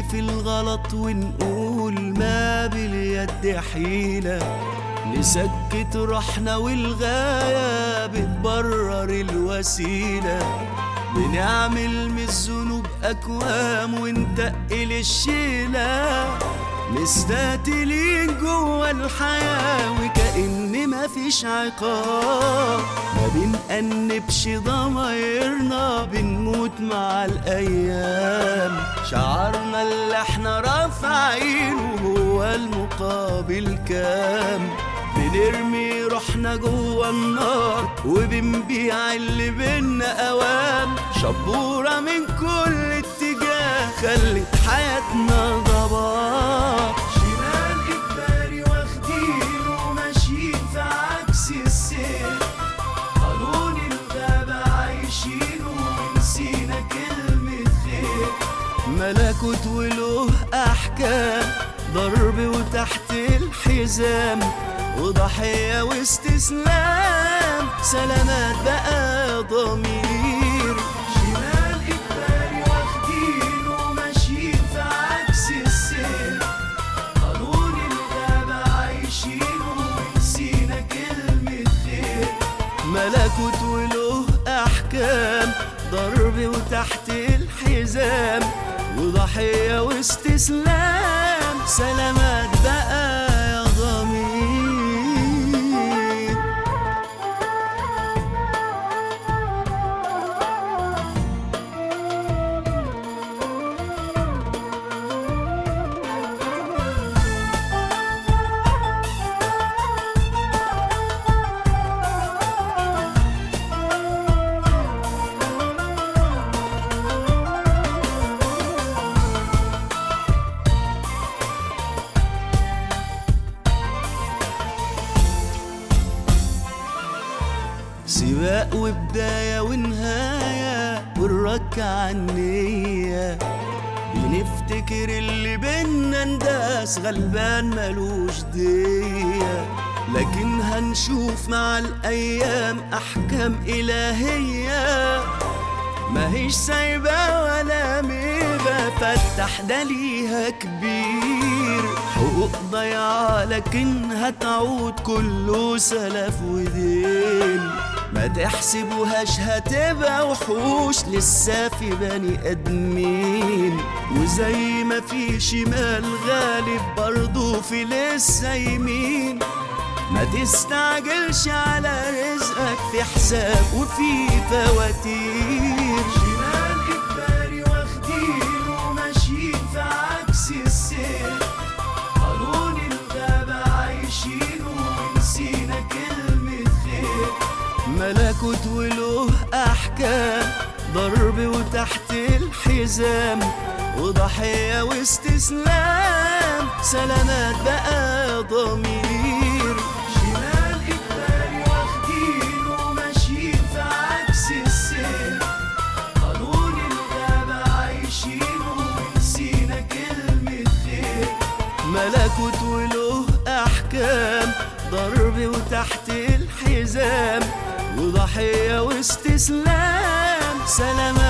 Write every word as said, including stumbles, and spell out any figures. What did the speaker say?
في الغلط ونقول ما باليد حيلة، نسكت روحنا والغاية بتبرر الوسيلة، بنعمل من الذنوب أكوام ونتقل الشيلة، مستقتلين جوا الحياة وكأن مفيش عقاب، ما بنأنبش ضمايرنا بنموت مع الأيام، شعارنا اللي احنا رافعينه هو المقابل كام، بنرمي روحنا جوا النار وبنبيع اللي بينا أوام، شبورة من كل اتجاه خلت حياتنا ضباب، شمال إجباري واخدين وماشيين في عكس السير، قانون الغابة عايشينه ونسينا كلمة خير، ملكوت وله أحكام، ضرب وتحت الحزام، وضحية واستسلام، سلامات بقى ضمير، شمال إجباري واخدين وماشيين في عكس السير، قانون الغابة عايشينه ونسينا كلمة خير، ملكوت وله أحكام، ضرب وتحت الحزام، وضحية واستسلام، سلامات بقى يا ضمير. سباق وبداية ونهاية والرك عنية، بنفتكر اللي بينا نداس غلبان ملوش دية، لكن هنشوف مع الأيام أحكام إلهية، ماهيش سايبة ولا ميبة فتح ده ليها كبير، حقوق ضيعة لكن هتعود كله سلف ودين، ما تحسبوهاش هتبقى وحوش لسه في بني ادمين، وزي ما في شمال غالب برضو في لسه يمين، ما تستعجلش على رزقك في حساب وفي فواتير، شمال إجباري واخدين وماشيين في عكس السير، قانون الغابة عايشينه ونسينا كلمة خير، ملكوت وله أحكام، ضرب وتحت الحزام، وضحية واستسلام، سلامات بقى ضمير، شمال إجباري واخدين وماشيين في عكس السير، قانون الغابة عايشينه ونسينا كلمة خير، ملكوت وله أحكام، ضرب وتحت الحزام، وضحية واستسلام، سلامات